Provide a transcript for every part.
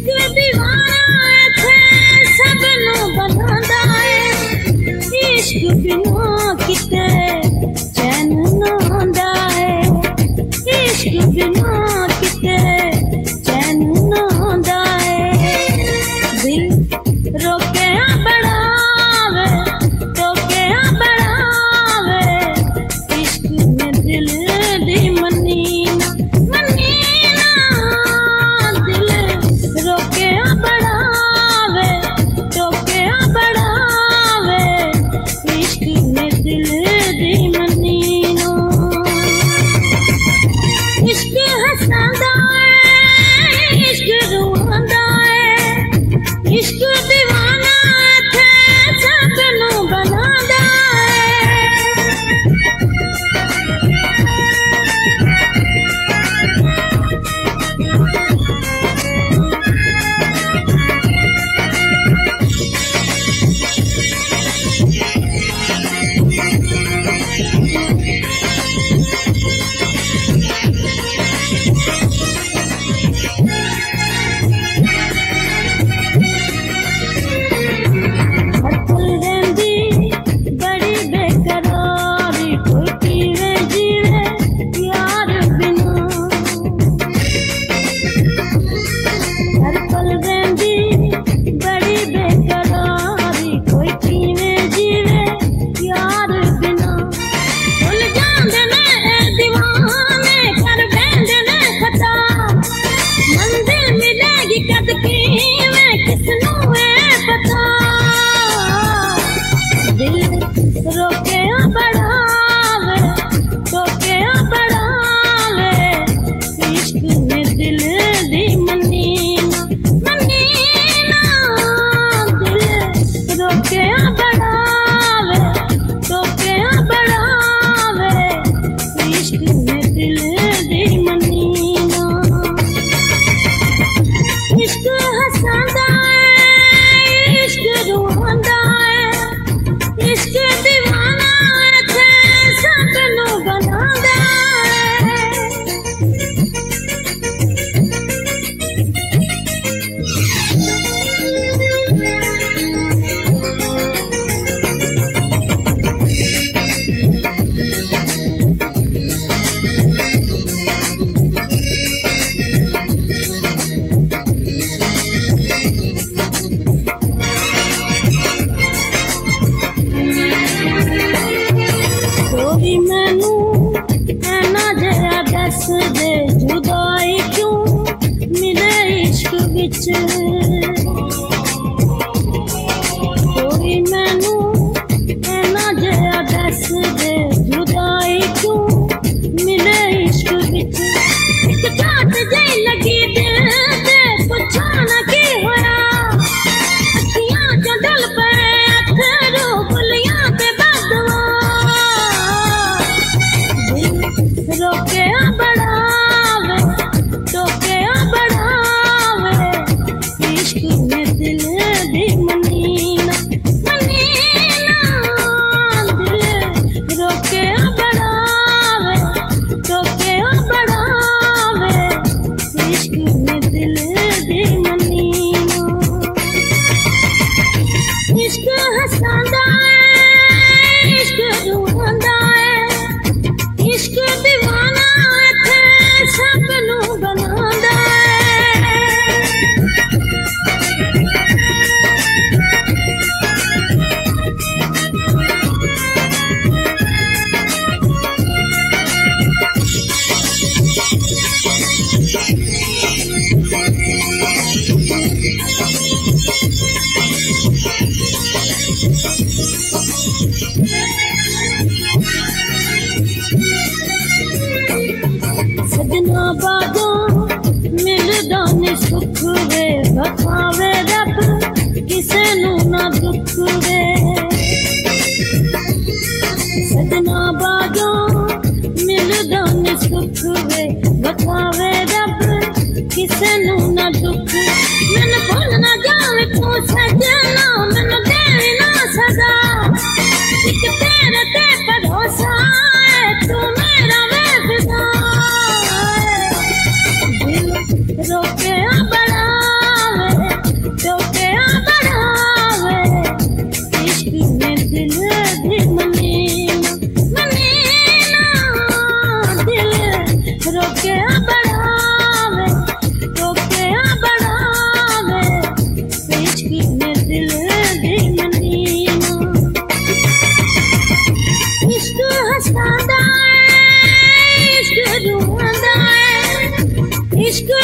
इश्क दीवाना थे सबनू बनांदा है इश्क बिना किते चैन ना आंदा है इश्क बिना किते चैन ना आंदा है दिल रोके बढ़ावे टोके बढ़ावे इश्क में दिल दी मनी ना दिल रोके बढ़ावे टोके बढ़ावे इश्क में दिल दी मनी ना इश्क हंसांदा है इश्क रुआंदा है इश्क दीवाना थे सबनू बनांदा रोके बढ़ावे टोके बढ़ावे इश्क में दिल दी मनी ना दिल रोके बढ़ावे टोके बढ़ावे इश्क में दिल दी मनी ना इश्क हंसांदा है इश्क रुआंदा है इश्क दीवाना थे सबनू बनांदा कोई मैनू ऐना जरा दस दे जुदाई क्यों मिले इश्क विच कोई मैनू ऐना जरा दस दे जुदाई क्यों मिले इश्क विच एक झट जई लगी दिल ते पुछो ना की होया अखियां च डल पे अथरू बुलियां ते बदवा रोके बढ़ावे टोके बढ़ावे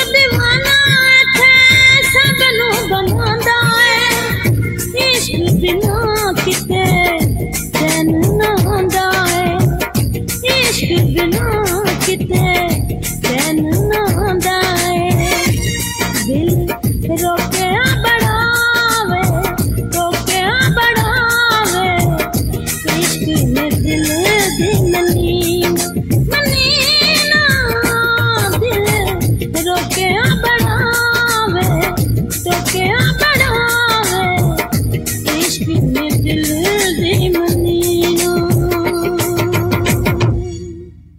दीवाना थे सबनू बनांदा है इश्क बिना किते चैन ना आंदा है इश्क बिना